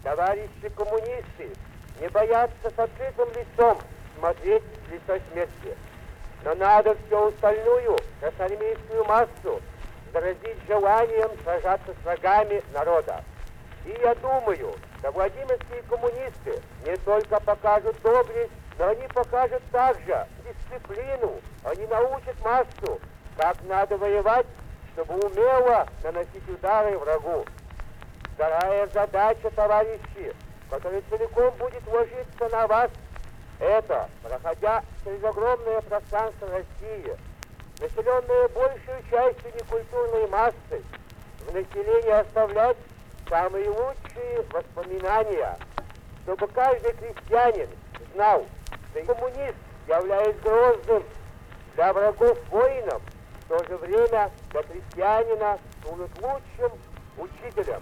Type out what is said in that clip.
Товарищи коммунисты не боятся с открытым лицом смотреть в лицо смерти. Но надо всю остальную красноармейскую массу заразить желанием сражаться с врагами народа. И я думаю, что владимирские коммунисты не только покажут доблесть, но они покажут также дисциплину. Они научат массу, как надо воевать, чтобы умело наносить удары врагу. Вторая задача, товарищи, которая целиком будет ложиться на вас, это, проходя через огромное пространство России, населенное большей частью некультурной массой, в населении оставлять самые лучшие воспоминания, чтобы каждый крестьянин знал, что коммунист, являясь грозным для врагов воином, в то же время для крестьянина служит лучшим учителем.